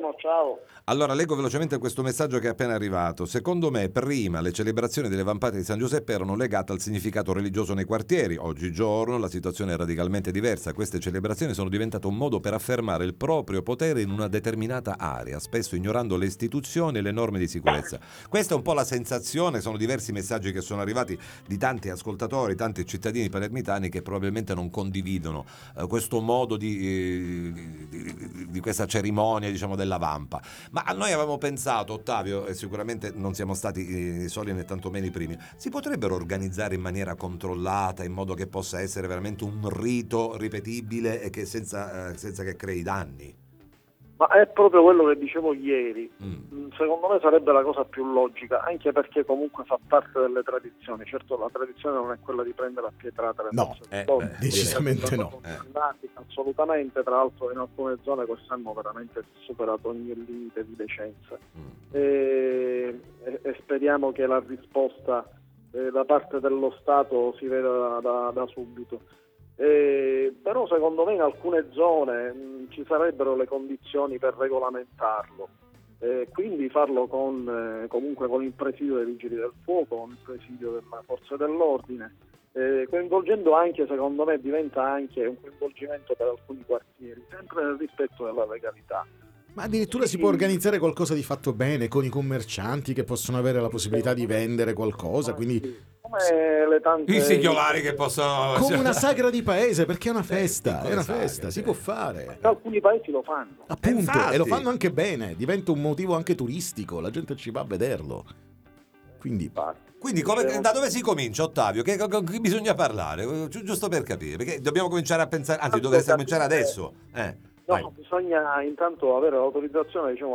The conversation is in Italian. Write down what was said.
Buongiorno, ciao. Allora, leggo velocemente questo messaggio che è appena arrivato. Secondo me, prima le celebrazioni delle vampate di San Giuseppe erano legate al significato religioso nei quartieri. Oggigiorno la situazione è radicalmente diversa. Queste celebrazioni sono diventate un modo per affermare il proprio potere in una determinata area, spesso ignorando le istituzioni e le norme di sicurezza. Questa è un po' la sensazione, sono diversi messaggi che sono arrivati di tanti ascoltatori, tanti cittadini palermitani che probabilmente non condividono questo modo di questa cerimonia, diciamo, della vampa. Ma noi avevamo pensato, Ottavio, e sicuramente non siamo stati i soli né tantomeno i primi, si potrebbero organizzare in maniera controllata, in modo che possa essere veramente un rito ripetibile e che senza che crei danni? Ma è proprio quello che dicevo ieri. Secondo me sarebbe la cosa più logica, anche perché comunque fa parte delle tradizioni. Certo, la tradizione non è quella di prendere a pietrate le No, decisamente no. Assolutamente, tra l'altro in alcune zone quest'anno veramente superato ogni limite di decenza. E speriamo che la risposta da parte dello Stato si veda da subito. Però secondo me in alcune zone ci sarebbero le condizioni per regolamentarlo, quindi farlo comunque con il presidio dei vigili del fuoco, con il presidio delle forze dell'ordine, coinvolgendo anche, secondo me diventa anche un coinvolgimento per alcuni quartieri, sempre nel rispetto della legalità. Ma addirittura si può organizzare qualcosa di fatto bene con i commercianti che possono avere la possibilità di vendere qualcosa, quindi come le tante i singolari che possono, come una sagra di paese, perché è una festa, si può fare. Alcuni paesi lo fanno. Appunto, infatti. e lo fanno anche bene, diventa un motivo anche turistico, la gente ci va a vederlo. Quindi da dove si comincia, Ottavio? Che bisogna parlare? Giusto per capire, perché dobbiamo cominciare a pensare, anzi dovreste cominciare adesso. No, bisogna intanto avere l'autorizzazione, diciamo,